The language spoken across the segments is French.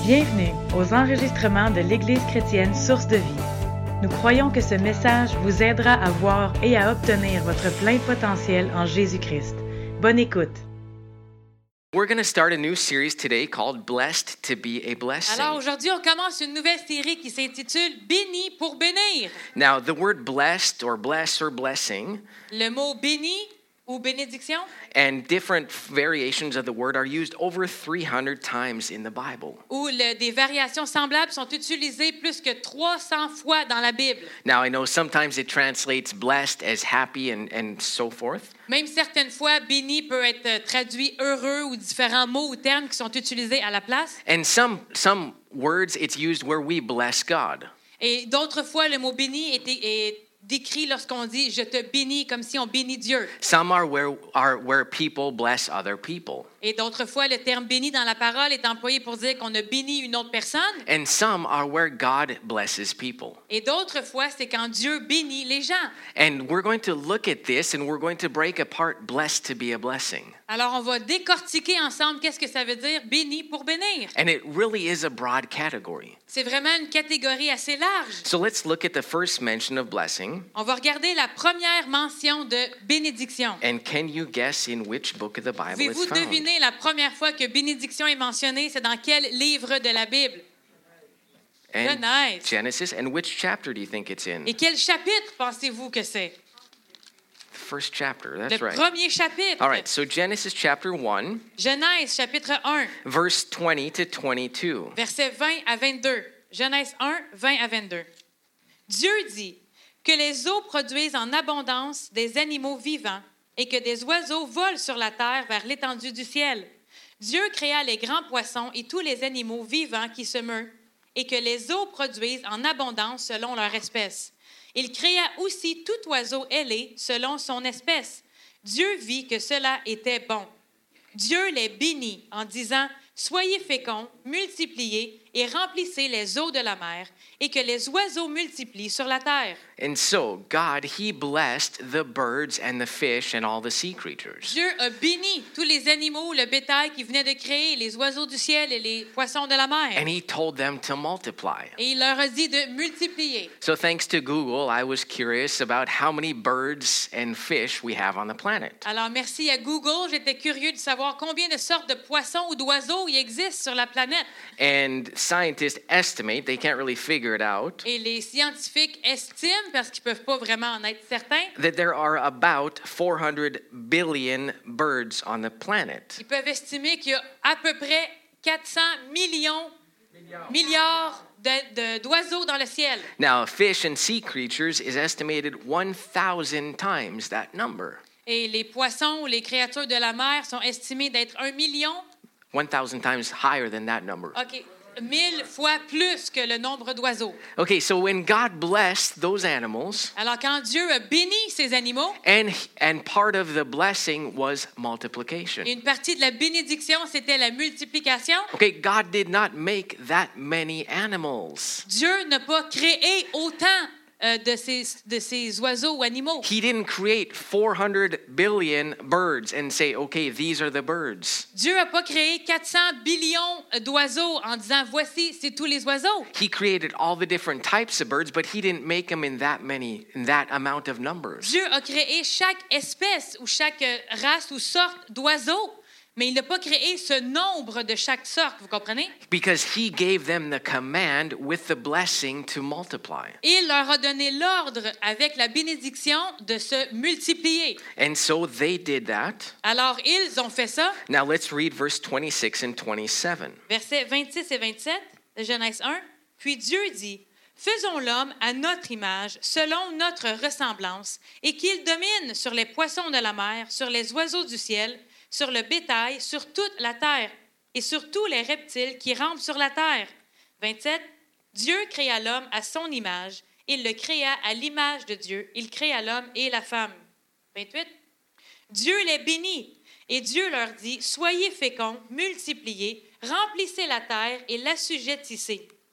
Bienvenue aux enregistrements de l'Église chrétienne Source de Vie. Nous croyons que ce message vous aidera à voir et à obtenir votre plein potentiel en Jésus-Christ. Bonne écoute. We're going to start a new series today called Blessed to be a Blessing. Alors aujourd'hui, on commence une nouvelle série qui s'intitule Béni pour bénir. Now, the word blessed or bless or blessing Le mot béni ou bénédiction and different variations of the word are used over 300 times in the Bible. ou des variations semblables sont utilisées plus que 300 fois dans la Bible. Now, I know sometimes it translates blessed as happy and so forth. Même certaines fois, béni peut être traduit heureux ou différents mots ou termes qui sont utilisés à la place. And some words it's used where we bless God. Et d'autres fois, le mot béni est décrit lorsqu'on dit « je te bénis » comme si on bénit Dieu. Some are where people bless other people. Et d'autres fois, le terme béni dans la parole est employé pour dire qu'on a béni une autre personne. And some are where God blesses people. Et d'autres fois, c'est quand Dieu bénit les gens. And we're going to look at this and we're going to break apart blessed to be a blessing. Alors, on va décortiquer ensemble qu'est-ce que ça veut dire béni pour bénir. And it really is a broad category. C'est vraiment une catégorie assez large. So let's look at the first mention of blessing. On va regarder la première mention de bénédiction. And can you guess in which book of the Bible it's Pouvez-vous found? deviner la première fois que bénédiction est mentionnée, c'est dans quel livre de la Bible? And Nice. Genesis. And which chapter do you think it's in? Et quel chapitre pensez-vous que c'est? The first chapter. Le That's right. premier chapitre. All right. So Genesis chapter 1, Genèse, chapitre 1, verse 20 to 22. versets 20 à 22. Genèse 1, 20 à 22. Dieu dit que les eaux produisent en abondance des animaux vivants et que des oiseaux volent sur la terre vers l'étendue du ciel. Dieu créa les grands poissons et tous les animaux vivants qui se meuvent et que les eaux produisent en abondance selon leur espèce. Il créa aussi tout oiseau ailé selon son espèce. Dieu vit que cela était bon. Dieu les bénit en disant « Soyez féconds, multipliez et remplissez les eaux de la mer et que les oiseaux multiplient sur la terre. » And so God, He blessed the birds and the fish and all the sea creatures. Dieu a béni tous les animaux, le bétail qu'il venait de créer, les oiseaux du ciel et les poissons de la mer. And He told them to multiply. Et il leur a dit de multiplier. So thanks to Google, I was curious about how many birds and fish we have on the planet. Alors, merci à Google, j'étais curieux de savoir combien de sortes de poissons ou d'oiseaux il existe sur la planète. And scientists estimate, they can't really figure it out, Et les scientifiques estiment, parce qu'ils ne peuvent pas vraiment en être certains, that there are about 400 billion birds on the planet. ils peuvent estimer qu'il y a à peu près 400 milliards d'oiseaux dans le ciel. Now, fish and sea creatures is estimated 1,000 times that number. Et les poissons ou les créatures de la mer sont estimés d'être 1 million, 1,000 times higher than that number. 1000 fois plus que le nombre d'oiseaux. Okay, so when God blessed those animals, Alors, quand Dieu a béni ces animaux, and part of the blessing was multiplication. et une partie de la bénédiction, c'était la multiplication, Okay, God did not make that many animals. Dieu n'a pas créé autant de ces oiseaux ou animaux. He didn't create 400 billion birds and say, okay, these are the birds. Dieu n'a pas créé 400 billions d'oiseaux en disant « Voici, c'est tous les oiseaux ». He created all the different types of birds, but he didn't make them in that amount of numbers. Dieu a créé chaque espèce ou chaque race ou sorte d'oiseaux, mais il n'a pas créé ce nombre de chaque sorte, vous comprenez? Because he gave them the command with the blessing to multiply. Il leur a donné l'ordre avec la bénédiction de se multiplier. And so they did that. Alors, ils ont fait ça. Now let's read verse 26 and 27. Versets 26 et 27 de Genèse 1. Puis Dieu dit, « Faisons l'homme à notre image, selon notre ressemblance, et qu'il domine sur les poissons de la mer, sur les oiseaux du ciel, sur le bétail, sur toute la terre, et sur tous les reptiles qui rampent sur la terre. » 27. Dieu créa l'homme à son image. Il le créa à l'image de Dieu. Il créa l'homme et la femme. 28. Dieu les bénit. Et Dieu leur dit, « Soyez féconds, multipliez, remplissez la terre et l'assujettissez.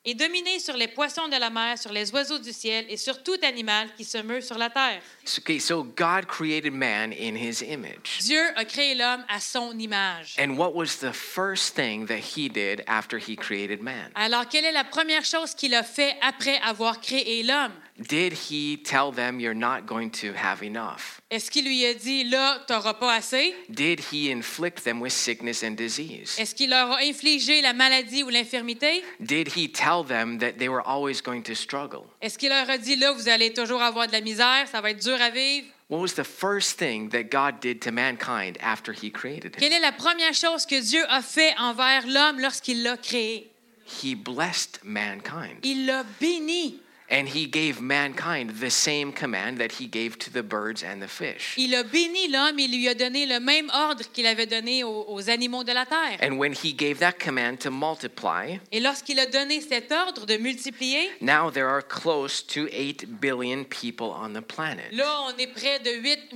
et dominez sur les poissons de la mer, sur les oiseaux du ciel et sur tout animal qui se meut sur la terre. Okay, so God created man in his image. Dieu a créé l'homme à son image. And what was the first thing that he did after he created man? Alors, quelle est la première chose qu'il a fait après avoir créé l'homme? Did he tell them you're not going to have enough? Est-ce qu'il lui a dit, là, tu n'auras pas assez? Did he inflict them with sickness and disease? Est-ce qu'il leur a infligé la maladie ou l'infirmité? Did he tell them that they were always going to struggle? Est-ce qu'il leur a dit, là, vous allez toujours avoir de la misère, ça va être dur à vivre? What was the first thing that God did to mankind after he created him? Quelle est la première chose que Dieu a fait envers l'homme lorsqu'il l'a créé? He blessed mankind. Il l'a béni. And he gave mankind the same command that he gave to the birds and the fish. Il a béni l'homme, il lui a donné le même ordre qu'il avait donné aux animaux de la terre. And when he gave that command to multiply, Et lorsqu'il a donné cet ordre de multiplier, now there are close to 8 billion people on the planet. là, on est près de 8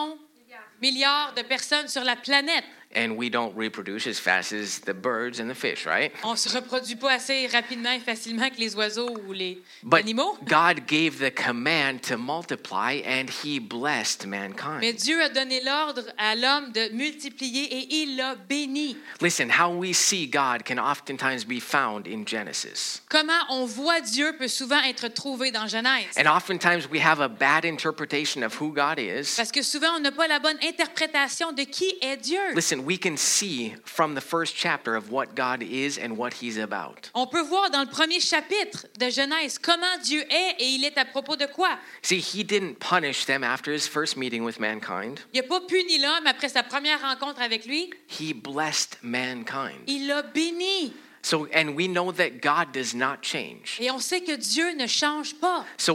milliards de personnes sur la planète. And we don't reproduce as fast as the birds and the fish, right? On ne se reproduit pas assez rapidement et facilement que les oiseaux ou les But animaux. God gave the command to multiply and he blessed Mais mankind. Dieu a donné l'ordre à l'homme de multiplier et il l'a béni. Listen, how we see God can oftentimes be found in Genesis. Comment on voit Dieu peut souvent être trouvé dans Genèse. And oftentimes we have a bad interpretation of who God is. Parce que souvent, on n'a pas la bonne interprétation de qui est Dieu. Listen, we can see from the first chapter of what God is and what he's about. On peut voir dans le premier chapitre de Genèse comment Dieu est et il est à propos de quoi. See, he didn't punish them after his first meeting with mankind. Il n'a pas puni l'homme après sa première rencontre avec lui. He blessed mankind. Il l'a béni. So, and we know that God does not change. Et on sait que Dieu ne change pas. So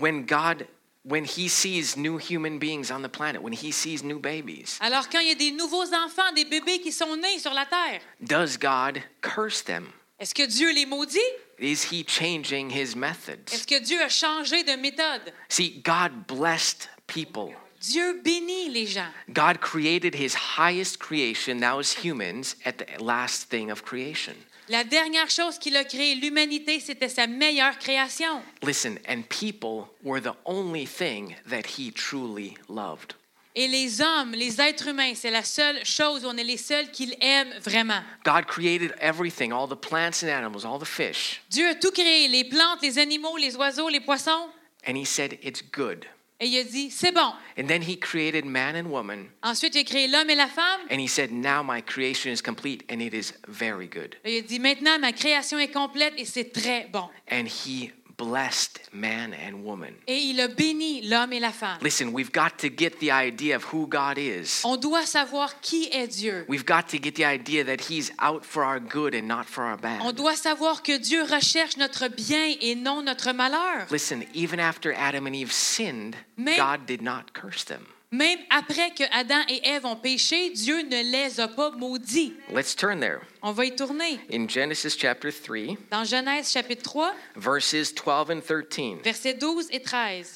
when he sees new human beings on the planet, when he sees new babies, Alors quand il y a des nouveaux enfants, des bébés qui sont nés sur la terre, does God curse them? est-ce que Dieu les maudit? Is he changing his Est-ce methods? que Dieu a changé de méthode? See, God blessed people. Dieu bénit les gens. God created his highest creation, that was humans, at the last thing of creation. La dernière chose qu'il a créée, l'humanité, c'était sa meilleure création. Listen, and people were the only thing that he truly loved. Et les hommes, les êtres humains, c'est la seule chose où on est les seuls qu'il aime vraiment. God created everything, all the plants and animals, all the fish, Dieu a tout créé, les plantes, les animaux, les oiseaux, les poissons. and he said it's good. Et il a dit, c'est bon. And then he created man and woman, Ensuite, il a créé l'homme et la femme. and he said, now my creation is complete, and it is very good. Et il a dit, maintenant, ma création est complète et c'est très bon. And he blessed man and woman. Et il a béni l'homme et la femme. Listen, we've got to get the idea of who God is. On doit savoir qui est Dieu. We've got to get the idea that he's out for our good and not for our On bad. doit savoir que Dieu recherche notre bien et non notre malheur. Listen, even after Adam and Eve sinned, Mais- God did not curse them. Même après que Adam et Ève ont péché, Dieu ne les a pas maudits. Let's turn there. On va y tourner. In Genesis chapter 3, Dans Genèse chapitre 3, verses 12 and 13. versets 12 et 13.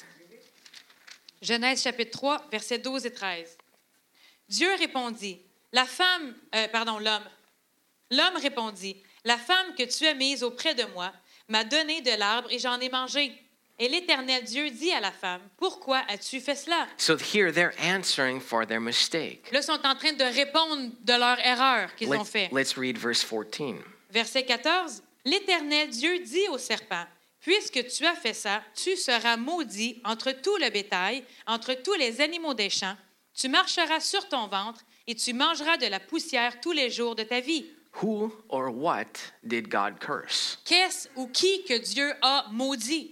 Genèse chapitre 3, versets 12 et 13. Dieu répondit, l'homme. L'homme répondit, la femme que tu as mise auprès de moi m'a donné de l'arbre et j'en ai mangé. Et l'Éternel Dieu dit à la femme, pourquoi as-tu fait cela? So here they're answering for their mistake. Là, ils sont en train de répondre de leur erreur qu'ils ont fait. Let's read verse 14. Verset 14. L'Éternel Dieu dit au serpent, puisque tu as fait ça, tu seras maudit entre tout le bétail, entre tous les animaux des champs. Tu marcheras sur ton ventre et tu mangeras de la poussière tous les jours de ta vie. Who or what did God curse? Qu'est-ce ou qui que Dieu a maudit?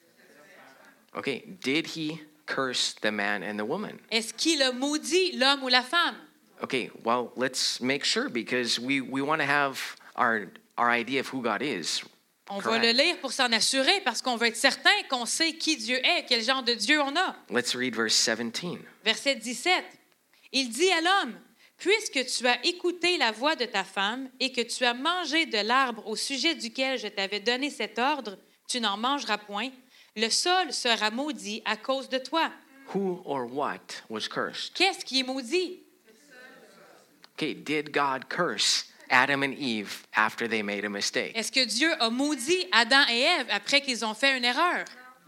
Okay, did he curse the man and the woman? Est-ce qu'il a maudit l'homme ou la femme? Okay, well, let's make sure because we want to have our idea of who God is. On va le Correct. lire pour s'en assurer parce qu'on veut être certain qu'on sait qui Dieu est, quel genre de Dieu on a. Let's read verse 17. Verset 17. Il dit à l'homme, puisque tu as écouté la voix de ta femme et que tu as mangé de l'arbre au sujet duquel je t'avais donné cet ordre, tu n'en mangeras point. Le sol sera maudit à cause de toi. Who or what was cursed? Qu'est-ce qui est maudit? Okay, did God curse Adam and Eve after they made a mistake? Est-ce que Dieu a maudit Adam et Ève après qu'ils ont fait une erreur?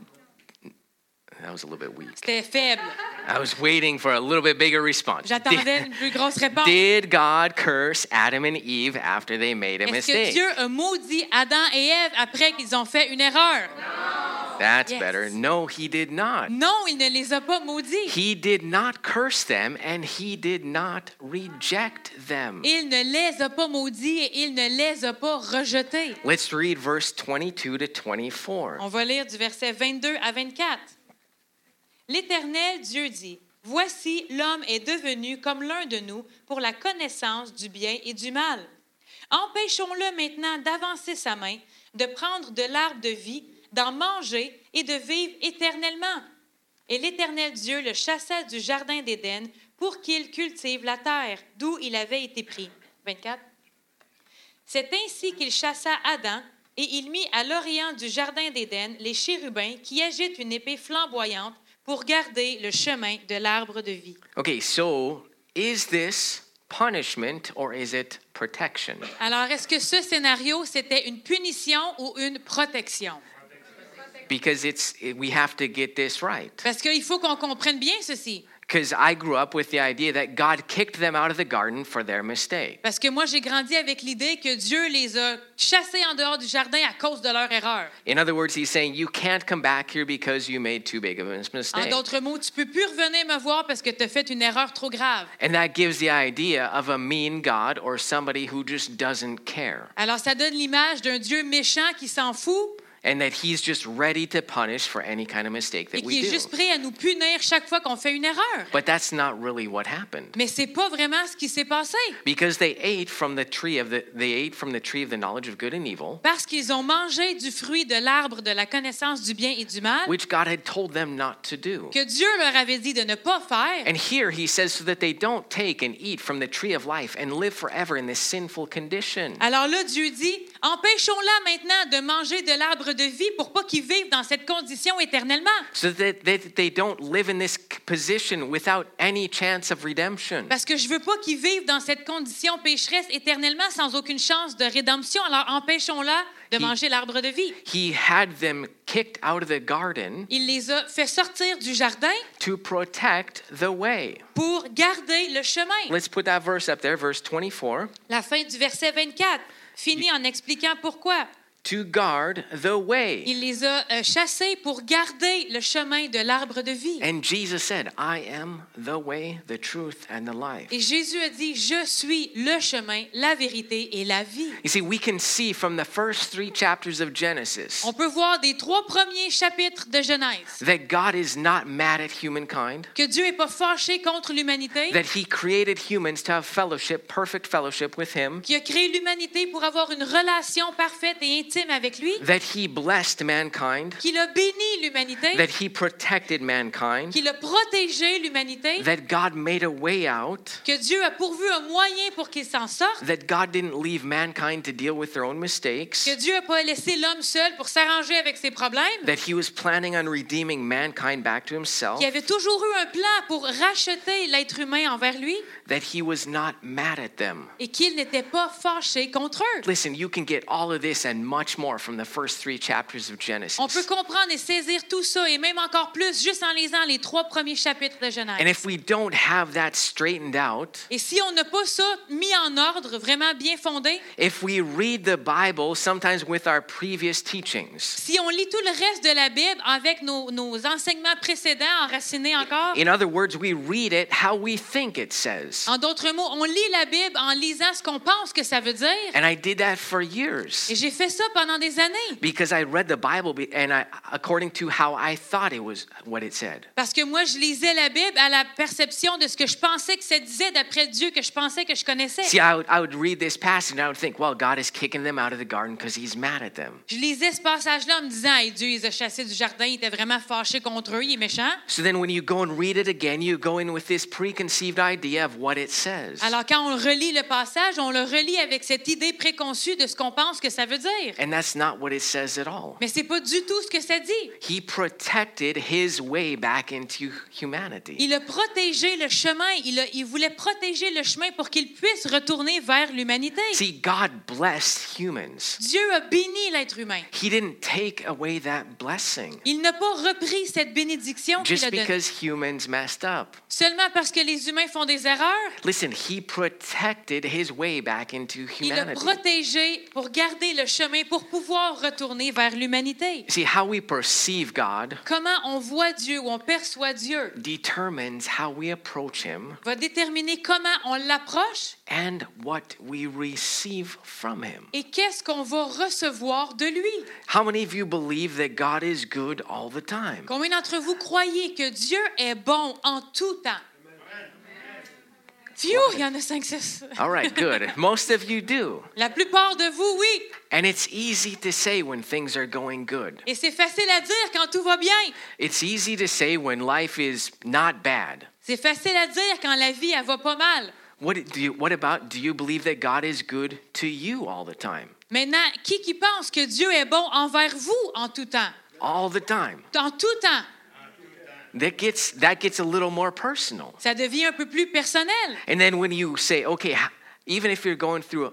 That was a little bit weak. C'était faible. I was waiting for a little bit bigger response. J'attendais une plus grosse réponse. Did God curse Adam and Eve after they made a Est-ce que mistake? Dieu a maudit Adam et Ève après qu'ils ont fait une erreur? That's Yes. better. No, he did not. Non, il ne les a pas maudits. He did not curse them and he did not reject them. Il ne les a pas maudits et il ne les a pas rejetés. Let's read verse 22 to 24. On va lire du verset 22 à 24. L'Éternel Dieu dit, « Voici, l'homme est devenu comme l'un de nous pour la connaissance du bien et du mal. Empêchons-le maintenant d'avancer sa main, de prendre de l'arbre de vie, d'en manger et de vivre éternellement. » Et l'Éternel Dieu le chassa du jardin d'Éden pour qu'il cultive la terre, d'où il avait été pris. 24. C'est ainsi qu'il chassa Adam, et il mit à l'orient du jardin d'Éden les chérubins qui agitent une épée flamboyante pour garder le chemin de l'arbre de vie. Okay, so is this punishment or is it protection? Alors, est-ce que ce scénario, c'était une punition ou une protection? Because we have to get this right. Parce qu'il faut qu'on comprenne bien ceci. Because I grew up with the idea that God kicked them out of the garden for their mistake. Parce que moi, j'ai grandi avec l'idée que Dieu les a chassés en dehors du jardin à cause de leur erreur. In other words, he's saying you can't come back here because you made too big of a En mistake. d'autres mots, tu peux plus revenir me voir parce que tu as fait une erreur trop grave. And that gives the idea of a mean God or somebody who just doesn't care. Alors, ça donne l'image d'un Dieu méchant qui s'en fout And that he's just ready to punish for any kind of mistake et that qui we est do. juste prêt à nous punir chaque fois qu'on fait une erreur. But that's not really what happened. Mais c'est pas vraiment ce qui s'est passé. Because they ate from the tree of the knowledge of good and evil, Parce qu'ils ont mangé du fruit de l'arbre de la connaissance du bien et du mal, which God had told them not to do. que Dieu leur avait dit de ne pas faire. And here he says so that they don't take and eat from the tree of life and live forever in this sinful condition. Alors là, Dieu dit, empêchons-la maintenant de manger de l'arbre de vie pour pas qu'ils vivent dans cette condition éternellement. So that they don't live in this position without any chance of redemption. Parce que je veux pas qu'ils vivent dans cette condition pécheresse éternellement sans aucune chance de rédemption. Alors empêchons-la de manger l'arbre de vie. He had them kicked out of the garden Il les a fait sortir du jardin to protect the way. pour garder le chemin. Let's put that verse up there, verse 24. La fin du verset 24 finit en expliquant pourquoi. To guard the way. Il les a chassés pour garder le chemin de l'arbre de vie. And Jesus said, I am the way, the truth, and the life. Et Jésus a dit, je suis le chemin, la vérité et la vie. You see, we can see from the first 3 chapters of Genesis On peut voir des 3 premiers chapitres de Genèse that God is not mad at humankind, que Dieu n'est pas fâché contre l'humanité, that he created humans to have fellowship, perfect fellowship with him, qui a créé l'humanité pour avoir une relation parfaite et intime avec lui, that he blessed mankind, qu'il a béni l'humanité, that he protected mankind, qu'il a protégé l'humanité, that God made a way out, que Dieu a pourvu un moyen pour qu'il s'en sorte, that God didn't leave mankind to deal with their own mistakes, que Dieu n'a pas laissé l'homme seul pour s'arranger avec ses problèmes, that he was planning on redeeming mankind back to himself, qu'il avait toujours eu un plan pour racheter l'être humain envers lui that he was not mad at them. et qu'il n'était pas fâché contre eux. Listen, you can get all of this and much more from the first 3 chapters of Genesis. On peut comprendre et saisir tout ça et même encore plus juste en lisant les 3 premiers chapitres de And Genèse. if we don't have that straightened out, Et si on n'a pas ça mis en ordre, vraiment bien fondé, if we read the Bible sometimes with our previous teachings, si on lit tout le reste de la Bible avec nos enseignements précédents enracinés encore, in other words, we read it how we think it says. en d'autres mots, on lit la Bible en lisant ce qu'on pense que ça veut dire. And I did that for years Et j'ai fait ça pendant des années. because I read the Bible according to how I thought it was what it said. Parce que moi, je lisais la Bible à la perception de ce que je pensais que ça disait d'après Dieu que je pensais que je connaissais. See, I would read this passage and I would think, well, God is kicking them out of the garden because he's mad at them. Je lisais ce passage-là en me disant, hey, Dieu, il les a chassés du jardin, il était vraiment fâché contre eux, il est méchant. So then when you go and read it again, you go in with this preconceived idea of what it says. Alors, quand on relit le passage, on le relit avec cette idée préconçue de ce qu'on pense que ça veut dire. And that's not what it says at all. Mais c'est pas du tout ce que ça dit. He protected his way back into humanity. Il a protégé le chemin. Il voulait protéger le chemin pour qu'il puisse retourner vers l'humanité. See, God blessed humans. Dieu a béni l'être humain. He didn't take away that blessing Il n'a pas repris cette bénédiction qu'il just a donnée. because humans messed up. Seulement parce que les humains font des erreurs, Listen, he protected his way back into il a humanity. protégé pour garder le chemin, pour pouvoir retourner vers l'humanité. See, how we perceive God Comment on voit Dieu ou on perçoit Dieu determines how we approach him va déterminer comment on l'approche and what we receive from him. et qu'est-ce qu'on va recevoir de lui. How many of you believe that God is good all the time? Combien d'entre vous croyez que Dieu est bon en tout temps? Phew, il y en a 5-6. All right, good. Most of you do. La plupart de vous, oui. And it's easy to say when things are going good. Et c'est facile à dire quand tout va bien. It's easy to say when life is not bad. C'est facile à dire quand la vie, elle va pas mal. What do you believe that God is good to you all the time? Maintenant, qui pense que Dieu est bon envers vous en tout temps? All the time. En tout temps. That gets a little more personal. Ça devient un peu plus personnel. And then when you say, okay, even if you're going through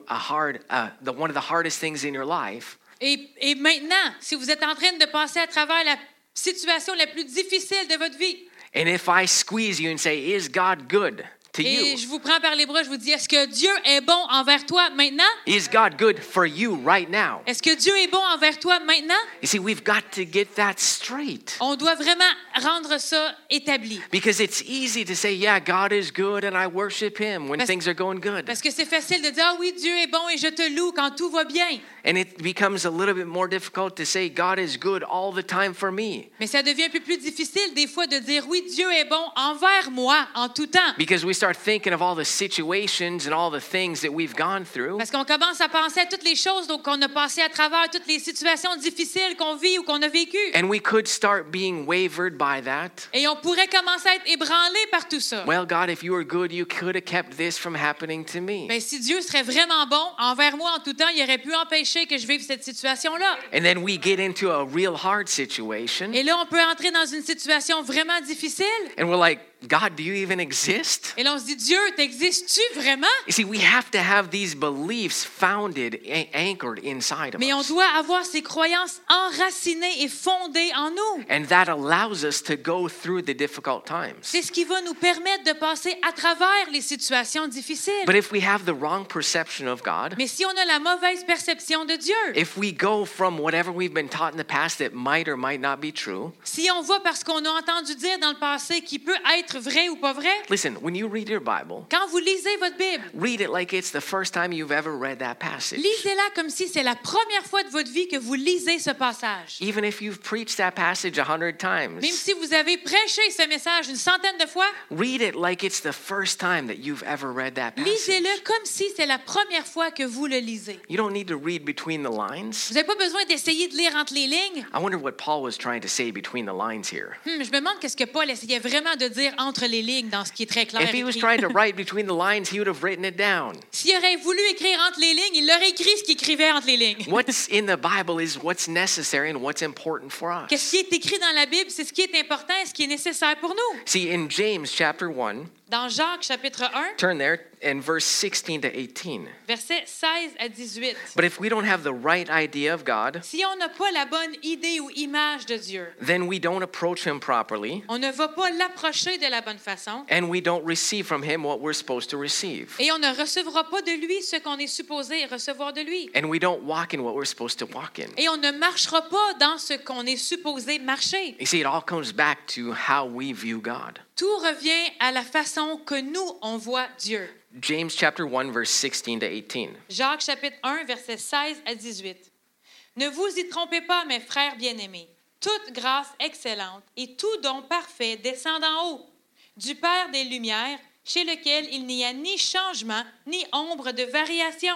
one of the hardest things in your life, Et maintenant, si vous êtes en train de passer à travers la situation la plus difficile de votre vie, and if I squeeze you and say, is God good to et you? je vous prends par les bras, je vous dis, est-ce que Dieu est bon envers toi maintenant? Is God good for you right now? Est-ce que Dieu est bon envers toi maintenant? You see, we've got to get that straight. On doit vraiment rendre ça établi. Because it's easy to say, yeah, God is good and I worship him when things are going good. Parce que c'est facile de dire, ah oui, Dieu est bon et je te loue quand tout va bien. And it becomes a little bit more difficult to say, God is good all the time for me. Mais ça devient un peu plus difficile des fois de dire, oui, Dieu est bon envers moi en tout temps. Because we start thinking of all the situations and all the things that we've gone through. Parce qu'on commence à penser à toutes les choses qu'on a passées à travers, toutes les situations difficiles qu'on vit ou qu'on a vécues. And we could start being wavered by that. Et on pourrait commencer à être ébranlé par tout ça. Well, God, if you were good, you could have kept this from happening to me. Ben, si Dieu serait vraiment bon envers moi en tout temps, il aurait pu empêcher que je vive cette situation-là. And then we get into a real hard situation. Et là, on peut entrer dans une situation vraiment difficile. And we're like, God, do you even exist? Et là, on se dit, Dieu, t'existes-tu vraiment? You see, we have to have these beliefs founded, anchored inside of Mais on us. doit avoir ces croyances enracinées et fondées en nous. And that allows us to go through the difficult times. C'est ce qui va nous permettre de passer à travers les situations difficiles. But if we have the wrong perception of God, Mais si on a la mauvaise perception de Dieu, if we go from whatever we've been taught in the past that might or might not be true, si on va parce qu'on a entendu dire dans le passé qui peut être vrai ou pas vrai, listen, when you read your Bible, quand vous lisez votre Bible, read it like it's the first time you've ever read that passage. lisez-la comme si c'est la première fois de votre vie que vous lisez ce passage. Even if you've preached that passage 100 times, Même si vous avez prêché ce message une centaine de fois, read it like it's the first time that you've ever read that passage. lisez-le comme si c'est la première fois que vous le lisez. You don't need to read between the lines. Vous n'avez pas besoin d'essayer de lire entre les lignes. I wonder what Paul was trying to say between the lines here. Je me demande qu'est-ce que Paul essayait vraiment de dire entre les lignes dans ce qui est très clair. If he was écrit. trying to write between the lines, he would have written it down. S'il aurait voulu écrire entre les lignes, il aurait écrit ce qu'il écrivait entre les lignes. What's in the Bible is what's necessary and what's important for us. Qu'est-ce qui est écrit dans la Bible, c'est ce qui est important et ce qui est nécessaire pour nous. See, in James chapter 1, Dans Jacques chapitre 1, turn there in verse 16 to 18. versets 16 à 18. But if we don't have the right idea of God, Si on n'a pas la bonne idée ou image de Dieu, then we don't approach him properly on ne va pas l'approcher de la bonne façon and we don't receive from him what we're supposed to receive. et on ne recevra pas de lui ce qu'on est supposé recevoir de lui. And we don't walk in what we're supposed to walk in. Et on ne marchera pas dans ce qu'on est supposé marcher. You see, it all comes back to how we view God. Tout revient à la façon que nous, on voit Dieu. James chapter 1, verse 16 to 18. Jacques chapitre 1, versets 16 à 18. Ne vous y trompez pas, mes frères bien-aimés. Toute grâce excellente et tout don parfait descend d'en haut, du Père des Lumières, chez lequel il n'y a ni changement, ni ombre de variation.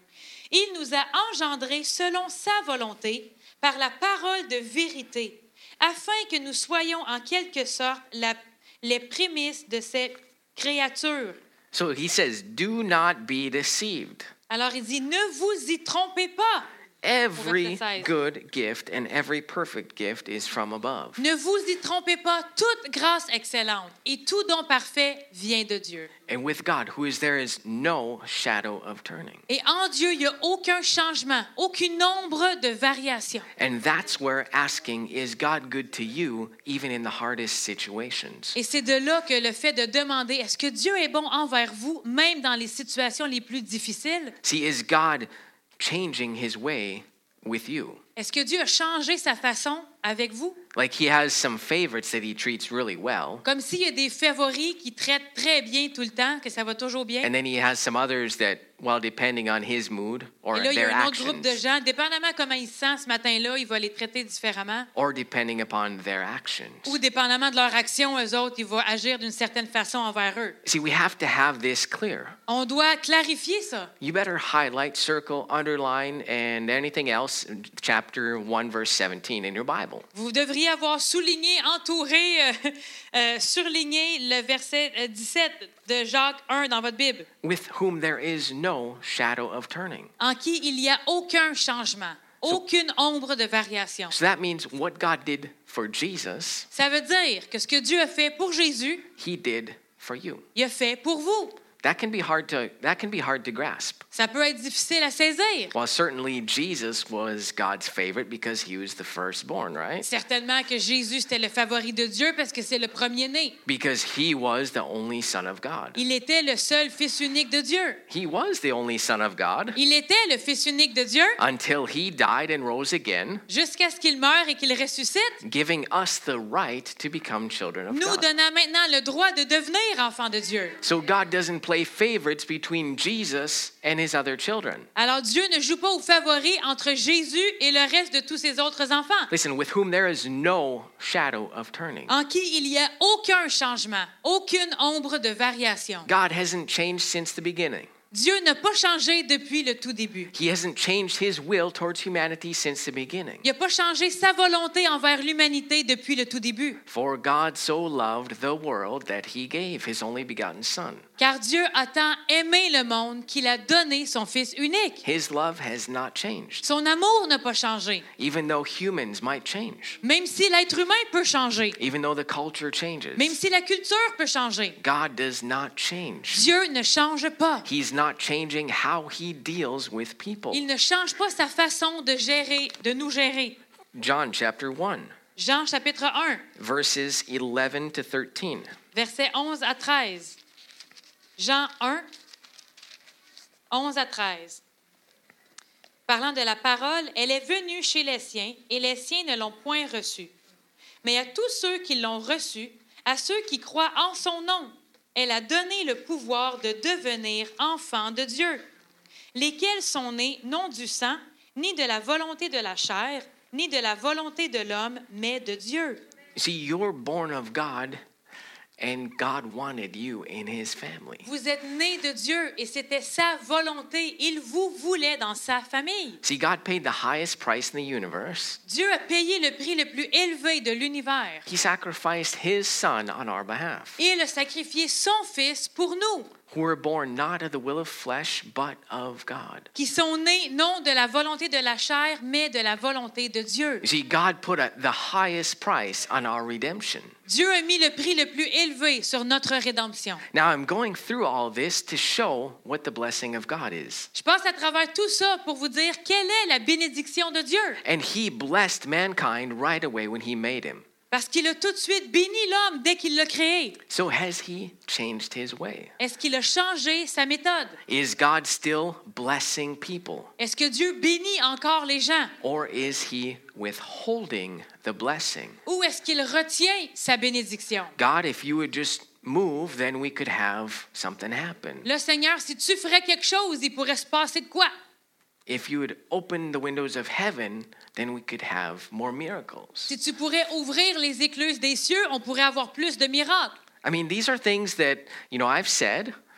Il nous a engendrés selon sa volonté, par la parole de vérité, afin que nous soyons en quelque sorte les prémices de ces créatures. So he says, do not be deceived. Alors il dit, ne vous y trompez pas. Every verset 16. good gift and every perfect gift is from above. Ne vous y trompez pas, toute grâce excellente et tout don parfait vient de Dieu. And with God, who is there is no shadow of turning. Et en Dieu, il n'y a aucun changement, aucune ombre de variation. And that's where asking, is God good to you, even in the hardest situations? Et c'est de là que le fait de demander, est-ce que Dieu est bon envers vous, même dans les situations les plus difficiles? See, is God changing his way with you? Est-ce que Dieu a changé sa façon avec vous? Like he has some favorites that he treats really well, Comme s'il y a des favoris qui traitent très bien tout le temps, que ça va toujours bien. and then he has some others that, well, depending on his mood or Et là, il y their a un autre groupe de actions, gens, dépendamment comment ils se sentent ce matin-là, il va les traiter différemment. or depending upon their actions. Ou dépendamment de leur action, eux autres, il va agir d'une certaine façon envers eux. See, we have to have this clear. On doit clarifier ça. You better highlight, circle, underline, and anything else, chapter 1, verse 17 in your Bible. Vous devriez avoir souligné, entouré, surligné le verset 17 de Jacques 1 dans votre Bible, With whom there is no shadow of turning. en qui il n'y a aucun changement, aucune ombre de variation. So that means what God did for Jesus, Ça veut dire que ce que Dieu a fait pour Jésus, he did for you. il a fait pour vous. That can be hard to grasp. Ça peut être difficile à saisir. Well, certainly Jesus was God's favorite because he was the firstborn, right? Certainement que Jésus, c'était le favori de Dieu parce que c'est le premier-né. Because he was the only son of God. Il était le seul fils unique de Dieu. He was the only son of God Il était le fils unique de Dieu until he died and rose again, jusqu'à ce qu'il meure et qu'il ressuscite, giving us the right to become children of nous God. donnant maintenant le droit de devenir enfants de Dieu. So God doesn't play favorites between Jesus and his other children. Alors Dieu ne joue pas au favori entre Jésus et le reste de tous ses autres enfants, Listen, with whom there is no shadow of turning. en qui il n'y a aucun changement, aucune ombre de variation. God hasn't changed since the beginning. Dieu n'a pas changé depuis le tout début. He hasn't changed his will towards humanity since the beginning. Il n'a pas changé sa volonté envers l'humanité depuis le tout début. For God so loved the world that he gave his only begotten Son. Car Dieu a tant aimé le monde qu'il a donné son Fils unique. His love has not changed, Son amour n'a pas changé. even though humans might change, Même si l'être humain peut changer, even though the culture changes. même si la culture peut changer, God does not change. Dieu ne change pas. He's not changing how he deals with people. Il ne change pas sa façon de gérer, de nous gérer. John chapter 1, Jean chapitre 1, verses 11 to 13. versets 11 à 13. Jean 1, 11 à 13. Parlant de la parole, elle est venue chez les siens, et les siens ne l'ont point reçue. Mais à tous ceux qui l'ont reçue, à ceux qui croient en son nom, elle a donné le pouvoir de devenir enfants de Dieu, lesquels sont nés non du sang, ni de la volonté de la chair, ni de la volonté de l'homme, mais de Dieu. See, you're born of God, and God wanted you in his family. Vous êtes nés de Dieu et c'était sa volonté. Il vous voulait dans sa famille. See, God paid the highest price in the universe. Dieu a payé le prix le plus élevé de l'univers. He sacrificed his Son on our behalf, Et il a sacrifié son Fils pour nous, who were born not of the will of flesh, but of God. qui sont nés non de la volonté de la chair, mais de la volonté de Dieu. You see, God put the highest price on our redemption. Dieu a mis le prix le plus élevé sur notre rédemption. Now, I'm going through all this to show what the blessing of God is. Je passe à travers tout ça pour vous dire quelle est la bénédiction de Dieu. And he blessed mankind right away when he made him. Parce qu'il a tout de suite béni l'homme dès qu'il l'a créé. So has he changed his way? Est-ce qu'il a changé sa méthode? Is God still blessing people? Est-ce que Dieu bénit encore les gens? Or is he withholding the blessing? Ou est-ce qu'il retient sa bénédiction? God, if you would just move, then we could have something happen. Le Seigneur, si tu ferais quelque chose, il pourrait se passer de quoi? If you would open the windows of heaven, then we could have more miracles. Si tu pourrais ouvrir les écluses des cieux, on pourrait avoir plus de miracles. I mean, these are things that, I've said,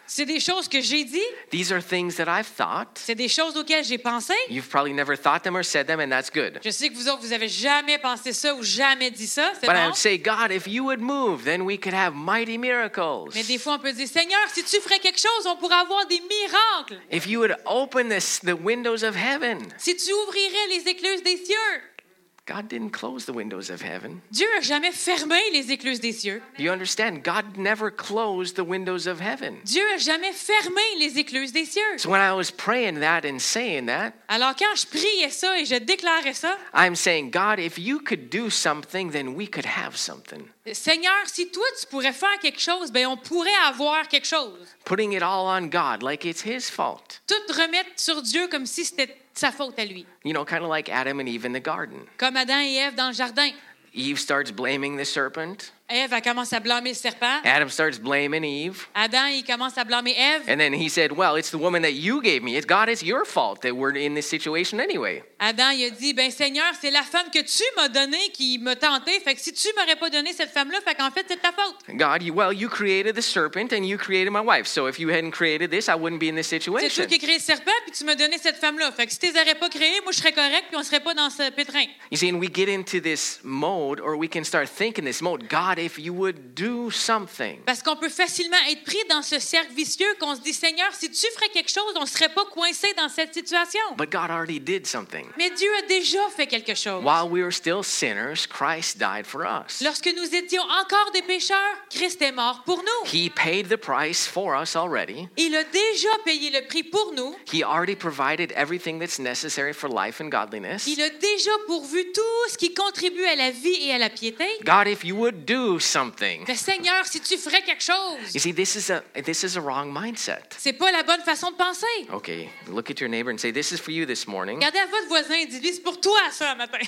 C'est des choses que j'ai dit, These are things that I've thought. c'est des choses auxquelles j'ai pensé. You've probably never thought them or said them, and that's good. Je sais que vous autres, vous avez jamais pensé ça ou jamais dit ça, c'est But I bon. would say, God, if you would move, then we could have mighty miracles. Mais des fois, on peut dire, Seigneur, si tu ferais quelque chose, on pourrait avoir des miracles. If you would open the windows of heaven. Si tu ouvrirais les écluses des cieux. God didn't close the windows of heaven. Dieu n'a jamais fermé les écluses des cieux. Do you understand? God never closed the windows of heaven. Dieu n'a jamais fermé les écluses des cieux. So when I was praying that and saying that, Alors quand je priais ça et je déclarais ça, I'm saying, God, if you could do something, then we could have something. Seigneur, si toi tu pourrais faire quelque chose, ben on pourrait avoir quelque chose. Putting it all on God like it's his fault. Tout remettre sur Dieu comme si c'était sa faute à lui. You know, kind of like Adam and Eve in the garden. Comme Adam et Ève dans le jardin. Eve starts blaming the serpent. Ève, elle commence à blâmer le serpent. Adam starts blaming Eve. Adam, il commence à blâmer Ève. And then he said, well, it's the woman that you gave me. God, it's your fault that we're in this situation anyway. Adam, il a dit, ben Seigneur, c'est la femme que tu m'as donnée qui m'a tenté. Fait que si tu m'aurais pas donné cette femme-là, fait qu'en fait, c'est de ta faute. God, you created the serpent and you created my wife. So if you hadn't created this, I wouldn't be in this C'est situation. toi qui as créé le serpent, puis tu m'as donné cette femme-là. Fait que si tu les aurais pas créés, moi, je serais correct, puis on serait pas dans ce pétrin. You see, and we get into this mode, or we can start thinking this mode, God, if you would do something. Parce qu'on peut facilement être pris dans ce cercle vicieux qu'on se dit, Seigneur, si tu ferais quelque chose, on ne serait pas coincé dans cette situation. But God already did something. Mais Dieu a déjà fait quelque chose. While we were still sinners, Christ died for us. Lorsque nous étions encore des pécheurs, Christ est mort pour nous. He paid the price for us already. Il a déjà payé le prix pour nous. He already provided everything that's necessary for life and godliness. Il a déjà pourvu tout ce qui contribue à la vie et à la piété. God, if you would do something. Le Seigneur, si tu ferais quelque chose. You see, this is a wrong mindset. C'est pas la bonne façon de penser. Okay, look at your neighbor and say, this is for you this morning. Regardez à votre voisin et dites-lui, c'est pour toi ça, matin.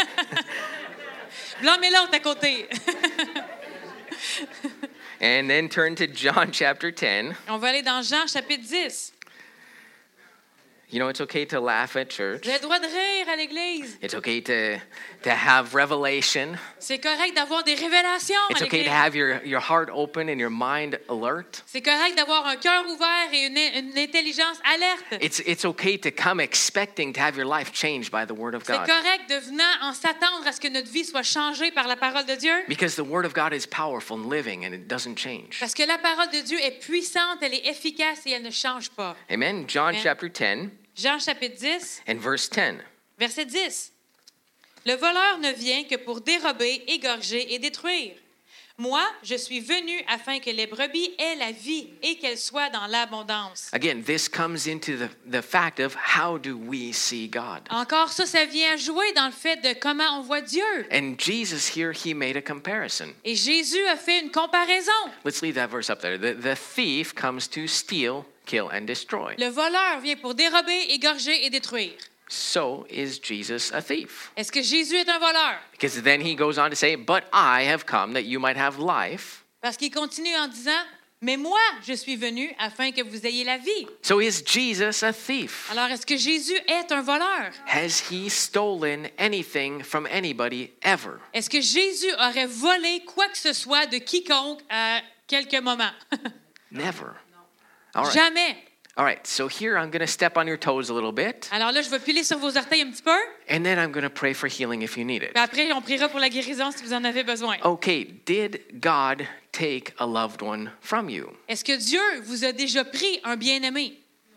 Blâmez l'autre à côté. And then turn to John chapter 10. On va aller dans Jean chapitre 10. You know, it's okay to laugh at church. Vous avez le droit de rire à l'église. It's okay to have revelation. C'est correct d'avoir des révélations It's à okay l'église. to have your heart open and your mind alert. C'est correct d'avoir un cœur ouvert et une intelligence alerte. It's okay to come expecting to have your life changed by the Word of C'est God. correct de venir en s'attendre à ce que notre vie soit changée par la parole de Dieu. Because the Word of God is powerful and living and it doesn't change. Parce que la parole de Dieu est puissante, elle est efficace et elle ne change pas. Amen. John Amen. chapter 10 Jean chapitre 10, and verse 10. verset 10. Le voleur ne vient que pour dérober, égorger et détruire. Moi, je suis venu afin que les brebis aient la vie et qu'elles soient dans l'abondance. Again, this comes into the fact of how do we see God. Encore ça vient jouer dans le fait de comment on voit Dieu. And Jesus here, he made a comparison. Et Jésus a fait une comparaison. Let's leave that verse up there. The thief comes to steal, kill, and destroy. Le voleur vient pour dérober, égorger et détruire. So is Jesus a thief? Est-ce que Jésus est un voleur? Because then he goes on to say, but I have come that you might have life. Parce qu'il continue en disant, mais moi, je suis venu afin que vous ayez la vie. So is Jesus a thief? Alors, est-ce que Jésus est un voleur? Has he stolen anything from anybody ever? Est-ce que Jésus aurait volé quoi que ce soit de quiconque à quelques moments? Never. All right. Jamais. All right, so here I'm going to step on your toes a little bit, Alors là, je vais piler sur vos orteils un petit peu. and then I'm going to pray for healing if you need it. Puis après, on priera pour la guérison si vous en avez besoin. Okay, did God take a loved one from you? Est-ce que Dieu vous a déjà pris un bien-aimé?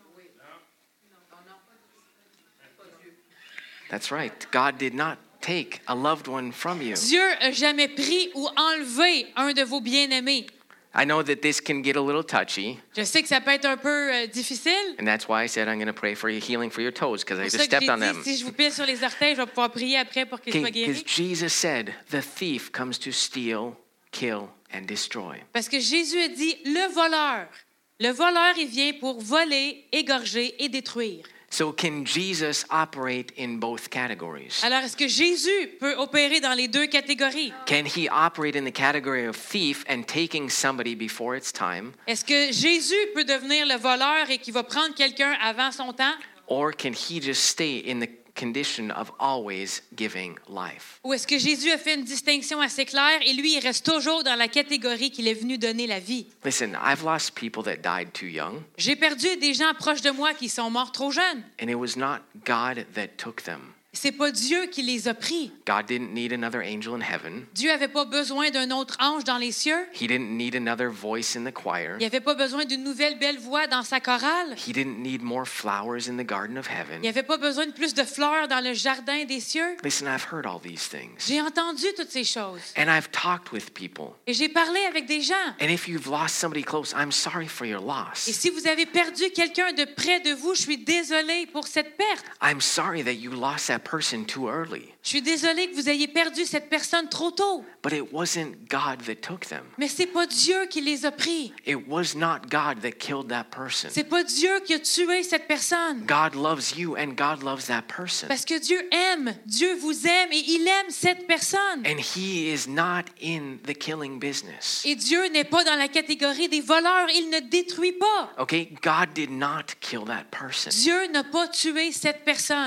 That's right. God did not take a loved one from you. Dieu n'a jamais pris ou enlevé un de vos bien-aimés. I know that this can get a little touchy, Je sais que ça peut être un peu difficile. and that's why I said I'm going to pray for you healing for your toes, because I C'est just pour ça que stepped on j'ai them. dit, si je vous pile sur les orteils, je vais pouvoir prier après pour qu'ils soient Because guéris. Jesus said, the thief comes to steal, kill, and destroy. Parce que Jésus a dit, le voleur, il vient pour voler, égorger et détruire. So can Jesus operate in both categories? Alors, est-ce que Jésus peut opérer dans les deux catégories? Can he operate in the category of thief and taking somebody before it's time? Est-ce que Jésus peut devenir le voleur et qui va prendre quelqu'un avant son temps? Or can he just stay in condition of always giving life. Ou est-ce que Jésus a fait une distinction assez claire et lui, il reste toujours dans la catégorie qu'il est venu donner la vie? Listen, I've lost people that died too young, J'ai perdu des gens proches de moi qui sont morts trop jeunes. and it was not God that took them. C'est pas Dieu qui les a pris. God didn't need another angel in heaven. Dieu avait pas besoin d'un autre ange dans les cieux. He didn't need another voice in the choir. Il avait pas besoin d'une nouvelle belle voix dans sa chorale. He didn't need more flowers in the garden of heaven. Il avait pas besoin de plus de fleurs dans le jardin des cieux. Listen, I've heard all these things. J'ai entendu toutes ces choses. And I've talked with people. Et j'ai parlé avec des gens. And if you've lost somebody close, I'm sorry for your Et loss. si vous avez perdu quelqu'un de près de vous, je suis désolée pour cette perte. I'm sorry that you lost that person too early. Je suis désolée que vous ayez perdu cette personne trop tôt. But it wasn't God that took them. Mais c'est pas Dieu qui les a pris. It was not God that killed that person. C'est pas Dieu qui a tué cette personne. God loves you and God loves that person. Parce que Dieu aime. Dieu vous aime et il aime cette personne. And He is not in the killing business. Et Dieu n'est pas dans la catégorie des voleurs. Il ne détruit pas. Okay? God did not kill that person. Dieu n'a pas tué cette personne.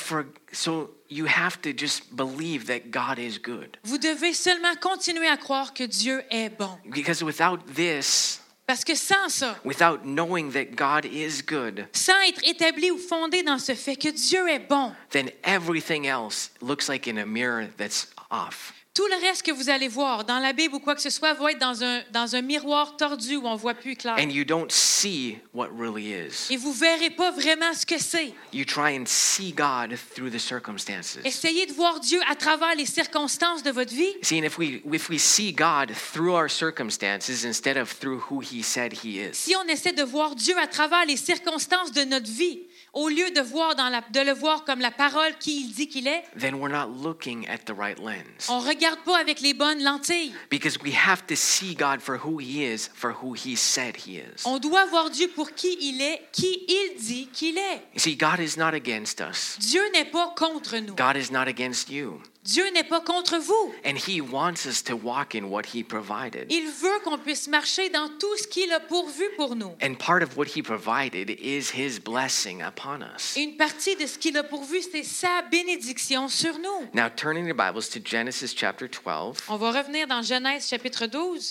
So you have to just believe that God is good. Vous devez seulement continuer à croire que Dieu est bon. Because without this, Parce que sans ça, without knowing that God is good, sans être établi ou fondé dans ce fait que Dieu est bon, then everything else looks like in a mirror that's off. tout le reste que vous allez voir dans la Bible ou quoi que ce soit va être dans un miroir tordu où on voit plus clair. And you don't see what really is. Et vous verrez pas vraiment ce que c'est. You try and see God through the circumstances. Essayez de voir Dieu à travers les circonstances de votre vie. See, and if we see God through our circumstances instead of through who He said He is, Si on essaie de voir Dieu à travers les circonstances de notre vie, au lieu de le voir comme la parole qu'il dit qu'il est, then we're not looking at the right lens. on regarde pas avec les bonnes lentilles. Because we have to see God for who He is, for who He said He is. On doit voir Dieu pour qui il est, qui il dit qu'il est. You see, God is not against us. Dieu n'est pas contre nous. God is not against you. Dieu n'est pas contre vous. And He wants us to walk in what He provided. Il veut qu'on puisse marcher dans tout ce qu'il a pourvu pour nous. And part of what He provided is His blessing upon us. Et une partie de ce qu'il a pourvu, c'est sa bénédiction sur nous. Now, turning your Bibles to Genesis chapter 12 On va revenir dans Genèse chapitre 12,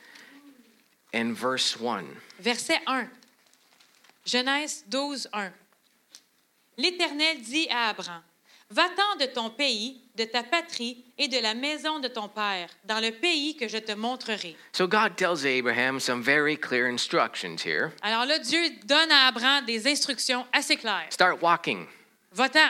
and verse 1. verset 1. Genèse 12, 1. L'Éternel dit à Abraham, « Va-t'en de ton pays, de ta patrie et de la maison de ton père, dans le pays que je te montrerai. » So God tells Abraham some very clear instructions here. Alors là, Dieu donne à Abraham des instructions assez claires. Start walking. Va-t'en.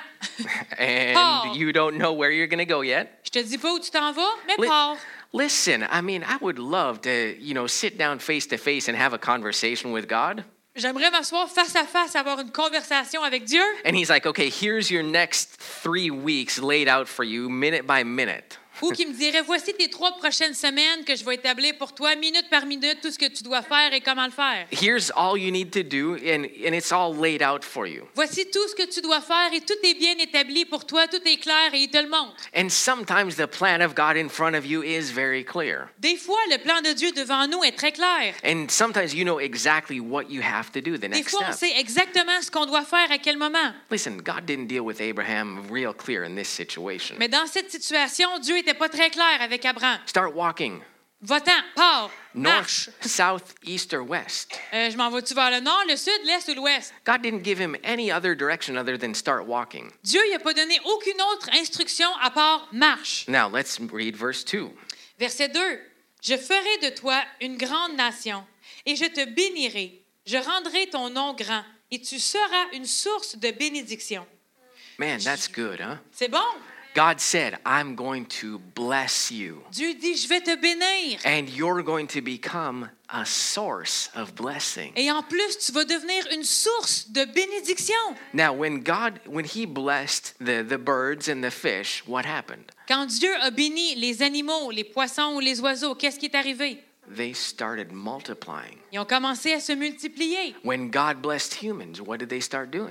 And Paul. you don't know where you're going to go yet. Je te dis pas où tu t'en vas, mais Li- pars. Listen, I mean, I would love to, sit down face to face and have a conversation with God. J'aimerais m'asseoir face à face, avoir une conversation avec Dieu. And He's like, okay, here's your next 3 weeks laid out for you, minute by minute. Ou qui me dirait, voici tes 3 prochaines semaines que je vais établir pour toi, minute par minute, tout ce que tu dois faire et comment le faire. Here's all you need to do, and it's all laid out for you. Voici tout ce que tu dois faire et tout est bien établi pour toi, tout est clair et il te le montre. And sometimes the plan of God in front of you is very clear. Des fois, le plan de Dieu devant nous est très clair. And sometimes you know exactly what you have to do, the Des next fois, on step. sait exactement ce qu'on doit faire à quel moment. Listen, God didn't deal with Abraham real clear in this situation. Mais dans cette situation, Dieu n'était pas très clair avec Abraham. Start walking. Va-t'en, pars, marche. North, south, east, or west. Je m'en vais-tu vers le nord, le sud, l'est ou l'ouest? God didn't give him any other direction other than start walking. Dieu n'a pas donné aucune autre instruction à part marche. Now let's read verse 2. Verset 2. Je ferai de toi une grande nation et je te bénirai. Je rendrai ton nom grand et tu seras une source de bénédiction. Man, that's good, huh? C'est bon? God said, I'm going to bless you. Dieu dit, je vais te bénir. And you're going to become a source of blessing. Et en plus, tu vas devenir une source de bénédiction. Now, when He blessed the birds and the fish, what happened? Quand Dieu a béni les animaux, les poissons ou les oiseaux, qu'est-ce qui est arrivé? They started multiplying. Ils ont commencé à se multiplier. When God blessed humans, what did they start doing?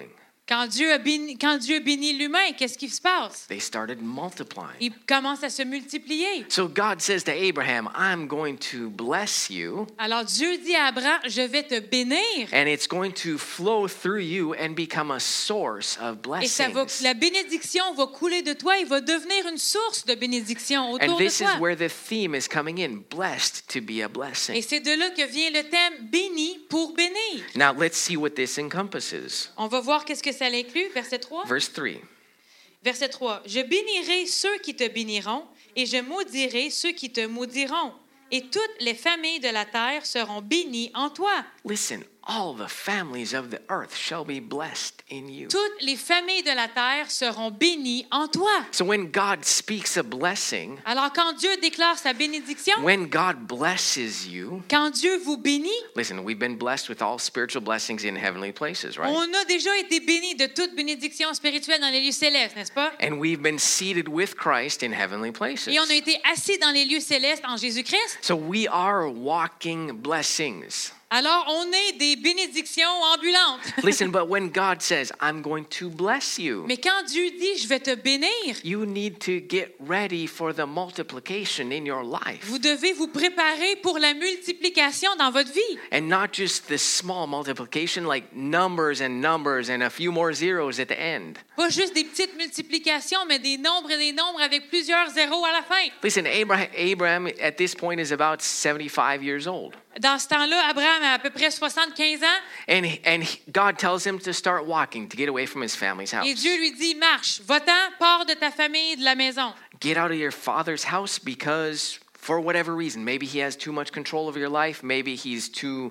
Quand Dieu bénit l'humain, qu'est-ce qui se passe? They started multiplying. Il commence à se multiplier. So God says to Abraham, I'm going to bless you, Alors Dieu dit à Abraham, je vais te bénir. and it's going to flow through you and become a source of Et blessings. la bénédiction va couler de toi et va devenir une source de bénédiction And autour de this is toi. where the theme is coming in, blessed to be a blessing. Et c'est de là que vient le thème béni pour bénir. Now let's see what this encompasses. On va voir qu'est-ce que ça inclut, verset 3. Verse 3. Verset 3. Je bénirai ceux qui te béniront et je maudirai ceux qui te maudiront. Et toutes les familles de la terre seront bénies en toi. Listen, all the families of the earth shall be blessed in you. Toutes les familles de la terre seront bénies en toi. So when God speaks a blessing, Alors quand Dieu déclare sa bénédiction, when God blesses you, quand Dieu vous bénit, listen, we've been blessed with all spiritual blessings in heavenly places, right? on a déjà été bénis de toute bénédiction spirituelle dans les lieux célestes, n'est-ce pas? And we've been seated with Christ in heavenly places. Et on a été assis dans les lieux célestes en Jésus-Christ. So we are walking blessings. Alors on est des bénédictions ambulantes. Listen, but when God says, I'm going to bless you, Mais quand Dieu dit, je vais te bénir, you need to get ready for the multiplication in your life. vous devez vous préparer pour la multiplication dans votre vie. And not just the small multiplication like numbers and a few more zeros at the end. Pas juste des petites multiplications, mais des nombres et des nombres avec plusieurs zéros à la fin. Listen, Abraham at this point is about 75 years old. Dans ce temps-là, Abraham a à peu près 75 ans And God tells him to start walking to get away from his family's house. et Dieu lui dit, marche, va-t'en, pars de ta famille et de la maison. Get out of your father's house because for whatever reason, maybe he has too much control over your life, maybe he's too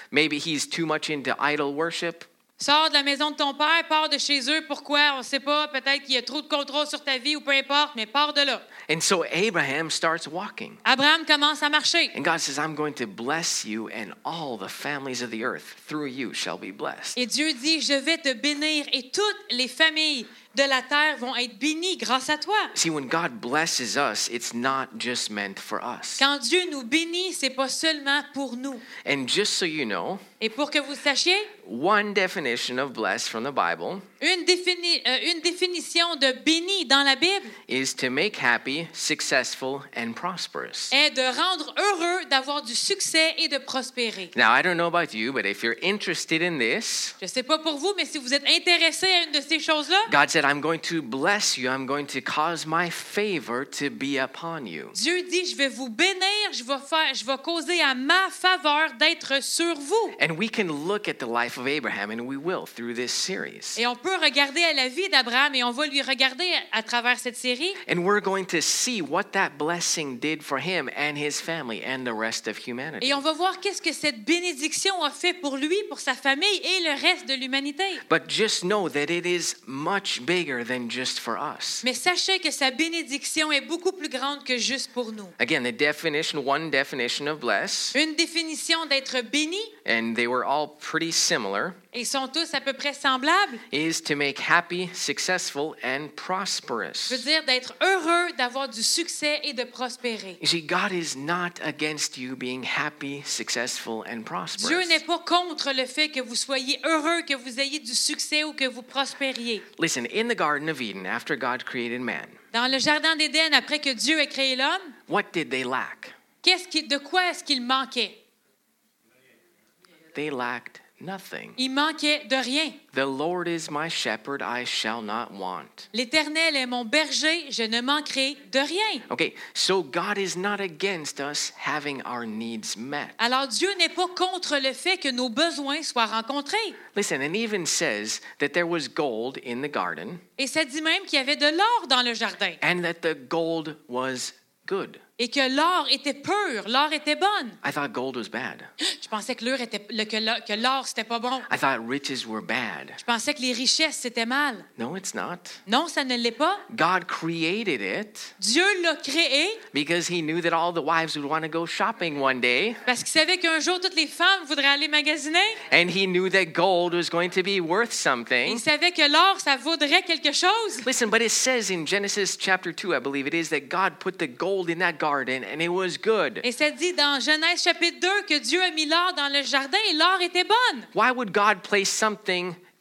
much into idol worship. Sors de la maison de ton père, pars de chez eux. Pourquoi? On ne sait pas. Peut-être qu'il y a trop de contrôle sur ta vie ou peu importe, mais pars de là. And so Abraham starts walking. Abraham commence à marcher. And God says, I'm going to bless you, and all the families of the earth through you shall be blessed. Et Dieu dit, je vais te bénir et toutes les familles de la terre vont être bénies grâce à toi. See, when God blesses us, it's not just meant for us. Quand Dieu nous bénit, c'est pas seulement pour nous. And just so you know, Et pour que vous sachiez, one definition of blessed from the Bible une définition de béni dans la Bible is to make happy, successful, and prosperous. est de rendre heureux, d'avoir du succès et de prospérer. Now, I don't know about you, but if you're interested in this, Je ne sais pas pour vous, mais si vous êtes intéressé à une de ces choses-là, God said, I'm going to bless you. I'm going to cause my favor to be upon you. Dieu dit, je vais vous bénir, je vais causer à ma faveur d'être sur vous. And we can look at the life of Abraham, and we will through this series. Et on peut regarder à la vie d'Abraham et on va lui regarder à travers cette série. And we're going to see what that blessing did for him and his family and the rest of humanity. Et on va voir qu'est-ce que cette bénédiction a fait pour lui, pour sa famille et le reste de l'humanité. But just know that it is much bigger than just for us. Mais sachez que sa bénédiction est beaucoup plus grande que juste pour nous. Again, one definition of bless, Une définition d'être béni, and they were all pretty similar, et ils sont tous à peu près semblables, is to make happy, successful, and prosperous. veut dire d'être heureux, d'avoir du succès et de prospérer. You see, God is not against you being happy, successful, and Dieu prosperous. n'est pas contre le fait que vous soyez heureux, que vous ayez du succès ou que vous prospériez. Listen, in the Garden of Eden, after God created man, Dans le jardin d'Éden, après que Dieu ait créé l'homme, what did they lack? de quoi est-ce qu'il manquait? They lacked nothing. Il manquait de rien. The Lord is my shepherd, I shall not want. L'Éternel est mon berger, je ne manquerai de rien. Okay, so God is not against us having our needs met. Alors Dieu n'est pas contre le fait que nos besoins soient rencontrés. Listen, it even says that there was gold in the garden Et ça dit même qu'il y avait de l'or dans le jardin and that the gold was good. et que l'or était pur, l'or était bonne. I thought gold was bad. Je pensais que l'or c'était pas bon. I thought riches were bad. Je pensais que les richesses c'était mal. No, it's not. Non, ça ne l'est pas. God created it Dieu l'a créé because he knew that all the wives would want to go shopping one day, parce qu'il savait qu'un jour toutes les femmes voudraient aller magasiner. and he knew that gold was going to be worth Il something. savait que l'or ça vaudrait quelque chose. Listen, but it says in Genesis chapter 2, I believe it is, that God put the gold in that garden and it was good. Et ça dit dans Genèse chapitre 2 que Dieu a mis l'or dans le jardin et l'or était bonne. Why would God place something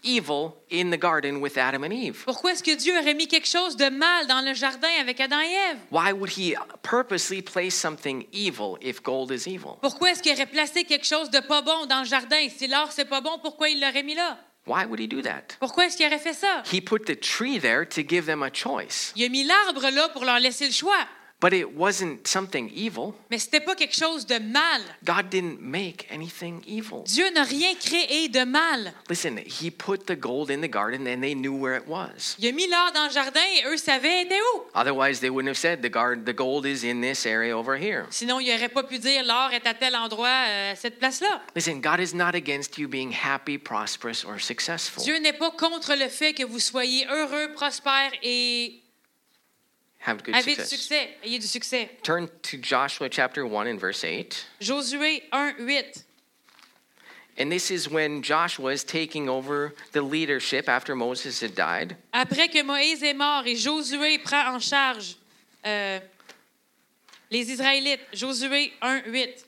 evil in the garden with Adam and Eve? Pourquoi est-ce que Dieu aurait mis quelque chose de mal dans le jardin avec Adam et Ève? Why would he purposely place something evil if gold is evil? Pourquoi est-ce qu'il aurait placé quelque chose de pas bon dans le jardin? Si l'or, c'est pas bon, pourquoi il l'aurait mis là? Why would he do that? Pourquoi est-ce qu'il aurait fait ça? He put the tree there to give them a choice. Il a mis l'arbre là pour leur laisser le choix. But it wasn't something evil. Mais c'était pas quelque chose de mal. God didn't make anything evil. Dieu n'a rien créé de mal. Listen, he put the gold in the garden and they knew where it was. Il a mis l'or dans le jardin et eux savaient était où. Otherwise, they wouldn't have said the gold is in this area over here. Sinon, il n'aurait pas pu dire l'or est à tel endroit, à cette place-là. Listen, God is not against you being happy, prosperous, or successful. Dieu n'est pas contre le fait que vous soyez heureux, prospères et Have good avez du success. succès. Ayez du succès. Turn to Joshua chapter 1 and verse 8. Josué 1:8. And this is when Joshua is taking over the leadership after Moses had died. Après que Moïse est mort et Josué prend en charge les Israélites. Josué 1:8.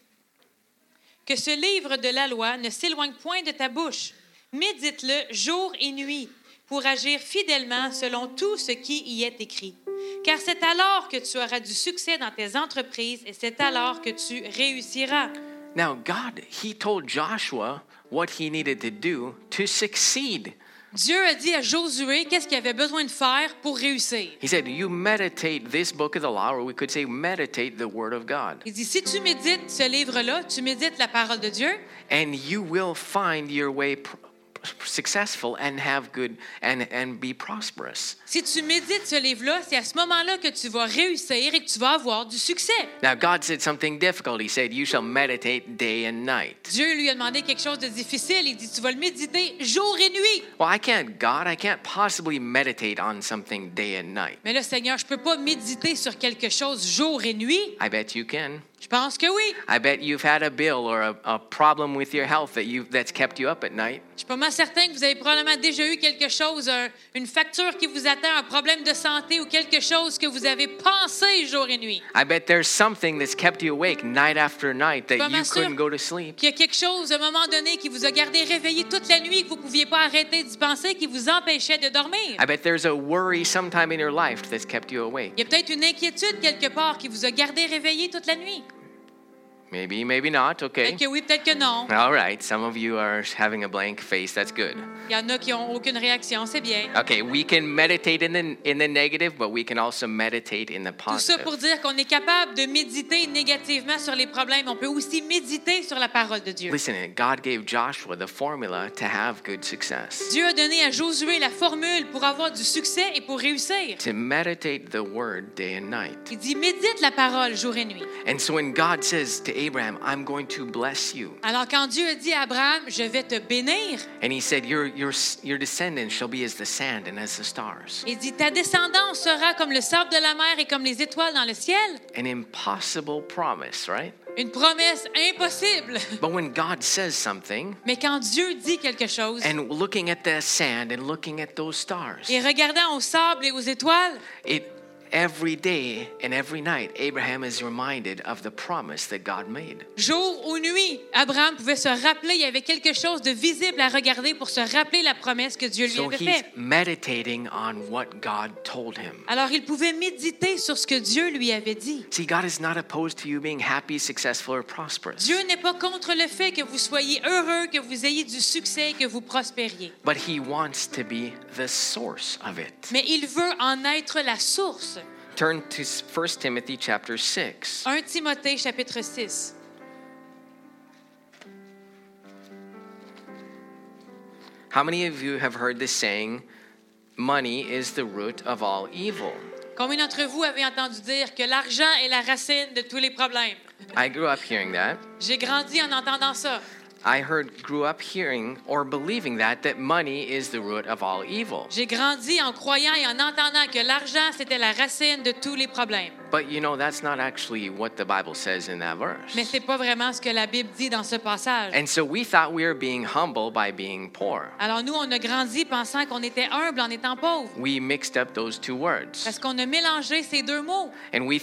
Que ce livre de la loi ne s'éloigne point de ta bouche. Médite-le jour et nuit pour agir fidèlement selon tout ce qui y est écrit. Car c'est alors que tu auras du succès dans tes entreprises et c'est alors que tu réussiras. Now, God, he told Joshua what he needed to do to succeed. Dieu a dit à Josué qu'est-ce qu'il avait besoin de faire pour réussir. He said, you meditate this book of the law, or we could say meditate the word of God. Il dit, si tu médites ce livre-là, tu médites la parole de Dieu, And you will find your way successful and have good and be prosperous. si tu médites ce livre-là, c'est à ce moment-là que tu vas réussir et que tu vas avoir du succès. Now, God said something difficult. He said, you shall meditate day and night. Dieu lui a demandé quelque chose de difficile. Il dit, tu vas le méditer jour et nuit. Well, I can't possibly meditate on something day and night. Mais là, Seigneur, je ne peux pas méditer sur quelque chose jour et nuit. I bet you can. Je pense que oui. I bet you've had a bill or a problem with your health that's kept you up at night. Je suis pas mal certain que vous avez probablement déjà eu quelque chose, une facture qui vous attend, un problème de santé ou quelque chose que vous avez pensé jour et nuit. I bet there's something that's kept you awake night after night that you couldn't go to sleep. Qu'il y a quelque chose, à un moment donné, qui vous a gardé réveillé toute la nuit, que vous ne pouviez pas arrêter d'y penser, qui vous empêchait de dormir. I bet there's a worry sometime in your life that's kept you awake. Il y a peut-être une inquiétude quelque part qui vous a gardé réveillé toute la nuit. Maybe, maybe not. Okay. Peut-être que oui, peut-être que non. All right. Some of you are having a blank face. That's good. Il y en a qui n'ont aucune réaction, c'est bien. Okay, we can meditate in the negative, but we can also meditate in the Tout ça pour positive. dire qu'on est capable de méditer négativement sur les problèmes. On peut aussi méditer sur la parole de Dieu. Listen, God gave Joshua the formula to have good success. Dieu a donné à Josué la formule pour avoir du succès et pour réussir. To meditate the word day and night. Il dit, médite la parole jour et nuit. And so when God says to Abraham, I'm going to bless you. Alors quand Dieu a dit à Abraham, je vais te bénir, And he said, your descendants shall be as the sand and as the stars. il dit, ta descendance sera comme le sable de la mer et comme les étoiles dans le ciel. An impossible promise, right? Une promesse impossible. But when God says something, Mais quand Dieu dit quelque chose, and looking at the sand and looking at those stars, et regardant au sable et aux étoiles, every day and every night, Abraham is reminded of the promise that God made. jour ou nuit, Abraham pouvait se rappeler, il y avait quelque chose de visible à regarder pour se rappeler la promesse que Dieu lui So avait he's faite. meditating on what God told him. Alors il pouvait méditer sur ce que Dieu lui avait dit. See, God is not opposed to you being happy, successful, or prosperous. Dieu n'est pas contre le fait que vous soyez heureux, que vous ayez du succès, que vous prospériez. But he wants to be the source of it. Mais il veut en être la source. Turn to 1 Timothy chapter 6. 1 Timothée chapitre 6. How many of you have heard this saying, money is the root of all evil? Combien d'entre vous avez entendu dire que l'argent est la racine de tous les problèmes? I grew up hearing that. J'ai grandi en entendant ça. I grew up hearing or believing that money is the root of all evil. J'ai grandi en croyant et en entendant que l'argent, c'était la racine de tous les problèmes. But you know, that's not actually what the Bible says in that verse. Mais c'est pas vraiment ce que la Bible dit dans ce passage. And so we thought we were being humble by being poor. Alors nous, on a grandi pensant qu'on était humble en étant pauvre. We mixed up those two words. Parce qu'on a mélangé ces deux mots. And we thought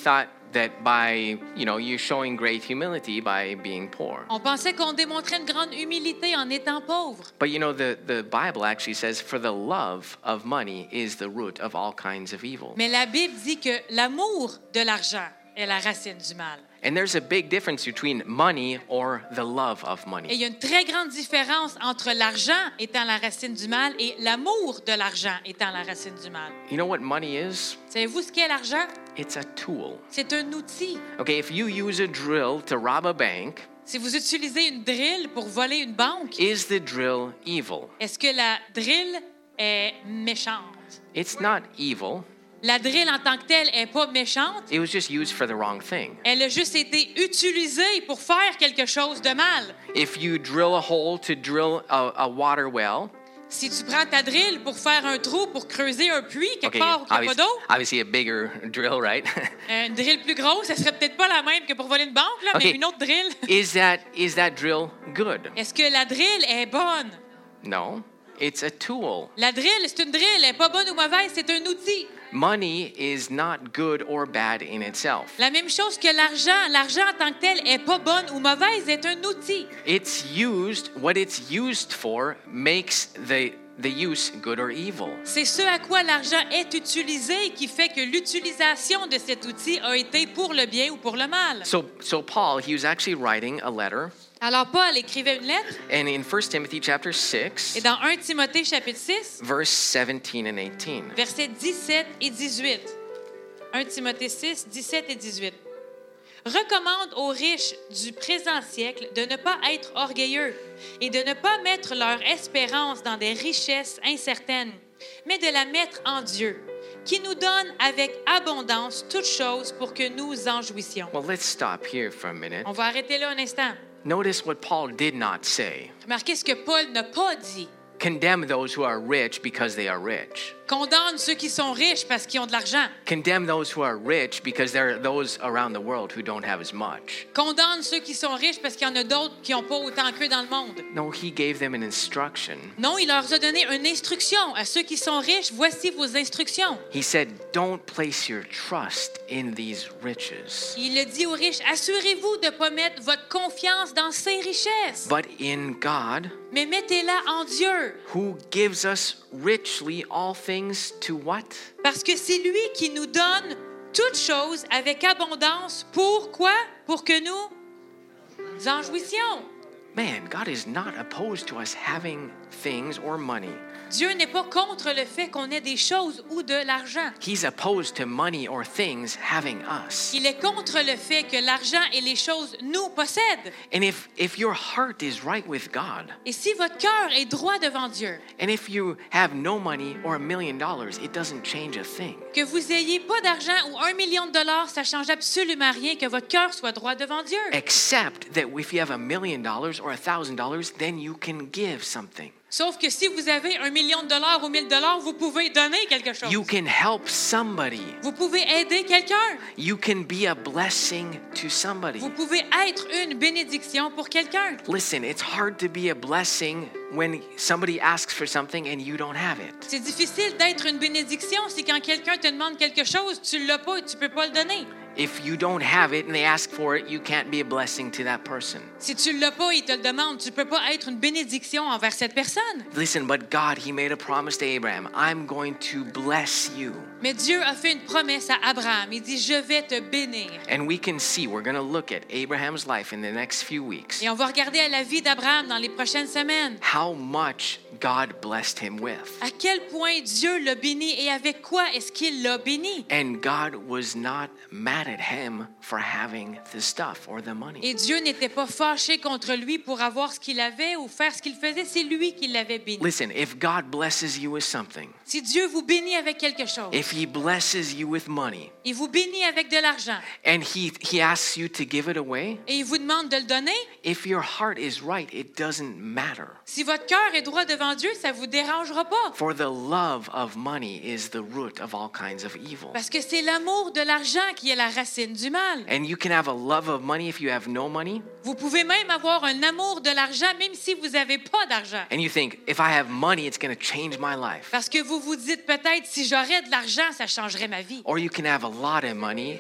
that by, you're showing great humility by being poor. On pensait qu'on démontrait une grande humilité en étant pauvre. But the Bible actually says, for the love of money is the root of all kinds of evil. Mais la Bible dit que l'amour de l'argent est la racine du mal. And there's a big difference between money or the love of Et money. il y a une très grande différence entre l'argent étant la racine du mal et l'amour de l'argent étant la racine du mal. You know what money is? Savez-vous ce qu'est l'argent? It's a tool. C'est un outil. Okay, if you use a drill to rob a bank, Si vous utilisez une drill pour voler une banque, is the drill evil? est-ce que la drill est méchante? It's not evil. La drill en tant que telle n'est pas méchante. It was just used for the wrong thing. Elle a juste été utilisée pour faire quelque chose de mal. If you drill a hole to drill a water well, Si tu prends ta drill pour faire un trou, pour creuser un puits quelque part où il n'y a pas d'eau, obviously a bigger drill, right? une drill plus grosse, ça serait peut-être pas la même que pour voler une banque, là, Okay. mais une autre drill. Is that drill good? Est-ce que la drill est bonne? No, it's a tool. La drill, c'est une drill. Elle n'est pas bonne ou mauvaise, c'est un outil. Money is not good or bad in itself. La même chose que l'argent. L'argent en tant que tel n'est pas bonne ou mauvaise, c'est un outil. What it's used for makes the use good or evil. C'est ce à quoi l'argent est utilisé qui fait que l'utilisation de cet outil a été pour le bien ou pour le mal. So Paul, he was actually writing a letter, Alors Paul écrivait une lettre and in 1 Timothy chapter 6, et dans 1 Timothée chapitre 6, verse 17 and 18. versets 17 et 18. 1 Timothée 6, 17 et 18. Recommande aux riches du présent siècle de ne pas être orgueilleux et de ne pas mettre leur espérance dans des richesses incertaines, mais de la mettre en Dieu, qui nous donne avec abondance toutes choses pour que nous en jouissions. Well, let's stop here for a minute. On va arrêter là un instant. Notice what Paul did not say. Remarquez ce que Paul n'a pas dit. Condemn those who are rich because they are rich. Condamne ceux qui sont riches parce qu'ils ont de l'argent. Condemn those who are rich because there are those around the world who don't have as much. Condamne ceux qui sont riches parce qu'il y en a d'autres qui n'ont pas autant qu'eux dans le monde. No, he gave them an instruction. Non, il leur a donné une instruction. À ceux qui sont riches, voici vos instructions. He said, don't place your trust in these riches, Il a dit aux riches, assurez-vous de ne pas mettre votre confiance dans ces richesses, but in God, mais mettez-la en Dieu. who gives us richly all things to what? Parce que c'est lui qui nous donne toutes choses avec abondance. Pourquoi? Pour que nous en jouissions. Man, God is not opposed to us having things or money. Dieu n'est pas contre le fait qu'on ait des choses ou de l'argent. He's opposed to money or things having us. Il est contre le fait que l'argent et les choses nous possèdent. And if your heart is right with God, Et si votre cœur est droit devant Dieu, and if you have no money or $1 million, it doesn't change a thing. que vous ayez pas d'argent ou $1 million, ça change absolument rien que votre cœur soit droit devant Dieu. Except that if you have $1 million or $1,000, then you can give something. Sauf que si vous avez $1 million ou $1,000, vous pouvez donner quelque chose. You can help somebody. Vous pouvez aider quelqu'un. You can be a blessing to somebody. Vous pouvez être une bénédiction pour quelqu'un. Listen, it's hard to be a blessing when somebody asks for something and you don't have it. C'est difficile d'être une bénédiction si quand quelqu'un te demande quelque chose, tu ne l'as pas et tu ne peux pas le donner. If you don't have it and they ask for it, you can't be a blessing to that person. Si tu ne l'as pas et il te le demande, tu ne peux pas être une bénédiction envers cette personne. Listen, but God, He made a promise to Abraham. I'm going to bless you. Mais Dieu a fait une promesse à Abraham. Il dit, je vais te bénir. And we can see, we're going to look at Abraham's life in the next few weeks, Et on va regarder à la vie d'Abraham dans les prochaines semaines. how much God blessed him with. À quel point Dieu l'a béni et avec quoi est-ce qu'il l'a béni? And God was not mad at him for having the stuff or the money. Et Dieu n'était pas fâché contre lui pour avoir ce qu'il avait ou faire ce qu'il faisait. C'est lui qui l'avait béni. Listen, if God blesses you with something, Si Dieu vous bénit avec quelque chose, if He blesses you with money, il vous bénit avec de l'argent and He asks you to give it away, et il vous demande de le donner, if your heart is right, it doesn't matter. si votre cœur est droit devant Dieu, ça ne vous dérangera pas. For the love of money is the root of all kinds of evil. Parce que c'est l'amour de l'argent qui est la racine du mal. And you can have a love of money if you have no money. Vous pouvez même avoir un amour de l'argent même si vous n'avez pas d'argent. And you think, if I have money, it's going to change my life. Parce que vous vous dites peut-être, si j'aurais de l'argent, d'argent, ça changerait ma vie. Or you can have a lot of money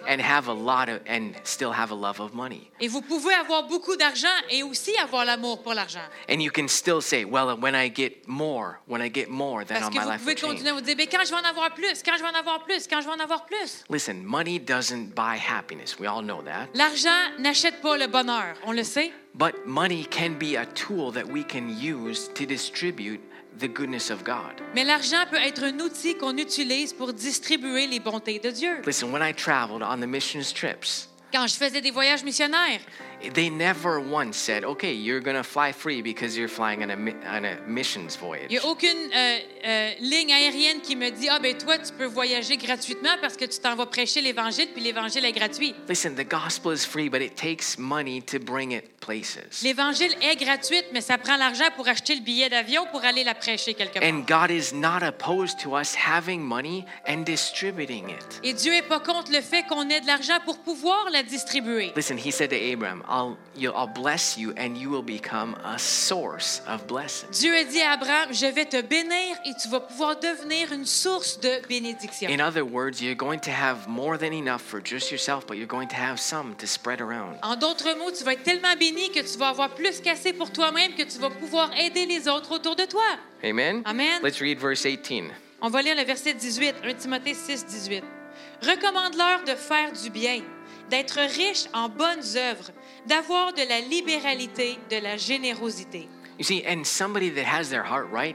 and still have a love of money. Et vous pouvez avoir beaucoup d'argent et aussi avoir l'amour pour l'argent. And you can still say, well, when I get more, then Parce que my vous life pouvez will change. continuer à vous dire, mais quand je vais en avoir plus, quand je vais en avoir plus, quand je vais en avoir plus. Listen, money doesn't buy happiness. We all know that. L'argent n'achète pas le bonheur, on le sait. But money can be a tool that we can use to distribute the goodness of God. Mais l'argent peut être un outil qu'on utilise pour distribuer les bontés de Dieu. Listen, when I traveled on the missions trips, Quand je faisais des voyages missionnaires, they never once said, okay, you're going to fly free because you're flying on a missions il voyage. n'y a aucune ligne aérienne qui me dit, ah ben toi, tu peux voyager gratuitement parce que tu t'en vas prêcher l'Évangile, puis l'Évangile est gratuit. Listen, the gospel is free, but it takes money to bring it places. L'Évangile est gratuite, mais ça prend l'argent pour acheter le billet d'avion pour aller la prêcher quelque part. And God is not opposed to us having money and distributing it. Et Dieu n'est pas contre le fait qu'on ait de l'argent pour pouvoir la distribuer. Listen, he said to Abraham, I'll bless you and you will become a source of blessing. Dieu a dit à Abraham, je vais te bénir et tu vas pouvoir devenir une source de bénédiction. In other words, you're going to have more than enough for just yourself, but you're going to have some to spread around. En d'autres mots, tu vas être tellement béni que tu vas avoir plus qu'assez pour toi-même que tu vas pouvoir aider les autres autour de toi. Amen? Amen. Let's read verse 18. On va lire le verset 18, 1 Timothée 6, 18. Recommande-leur de faire du bien, d'être riches en bonnes œuvres, d'avoir de la libéralité, de la générosité. You see, and somebody that has their heart right,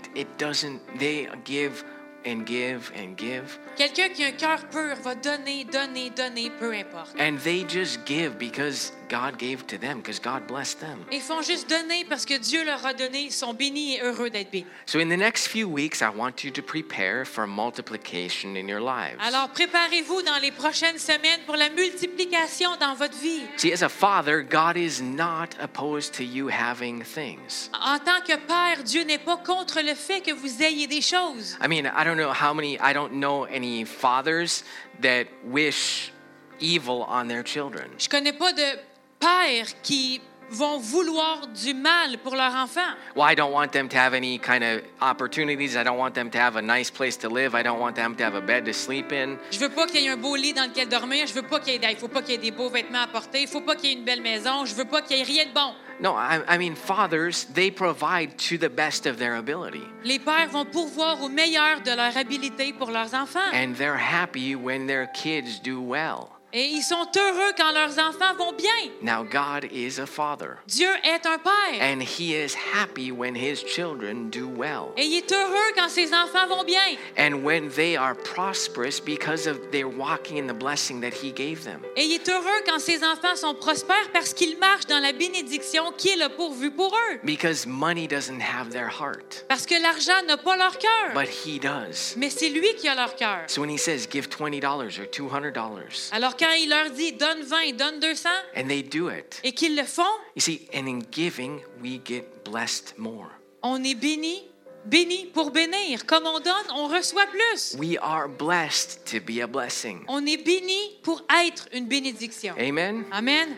they give and give and give. Quelqu'un qui a un cœur pur va donner, donner, donner, peu importe. And they just give because God gave to them, because God blessed them. Ils font juste donner parce que Dieu leur a donné. Ils sont bénis et heureux d'être bénis. So in the next few weeks, I want you to prepare for multiplication in your lives. Alors, préparez-vous dans les prochaines semaines pour la multiplication dans votre vie. See, as a father, God is not opposed to you having things. En tant que père, Dieu n'est pas contre le fait que vous ayez des choses. I mean, I don't know any fathers that wish evil on their children. Je connais pas de pères qui vont vouloir du mal pour leur enfant. Well, I don't want them to have any kind of opportunities. I don't want them to have a nice place to live. I don't want them to have a bed to sleep in. Je veux pas qu'il y ait un beau lit dans lequel dormir. Je veux pas il faut pas qu'il y ait des beaux vêtements à porter. Il faut pas qu'il y ait une belle maison. Je veux pas qu'il y ait rien de bon. No, I mean, fathers, they provide to the best of their ability. Les pères vont pourvoir au meilleur de leur habileté pour leurs enfants. And they're happy when their kids do well. Et ils sont heureux quand leurs enfants vont bien. Now, God is a father. Dieu est un père. And he is happy when his children do well. Et il est heureux quand ses enfants vont bien. And when they are prosperous because of they're walking in the blessing that he gave them. Et il est heureux quand ses enfants sont prospères parce qu'ils marchent dans la bénédiction qui est le pourvu pour eux. Because money doesn't have their heart, Parce que l'argent n'a pas leur cœur. but he does. Mais c'est lui qui a leur cœur. So when he says give $20 or $200, Alors quand il leur dit donne 20 et donne 200 and they do it, et qu'ils le font, you see, and in giving, we get blessed more. on est béni pour bénir. Comme on donne, on reçoit plus. We are blessed to be a blessing. On est béni pour être une bénédiction. Amen? Amen.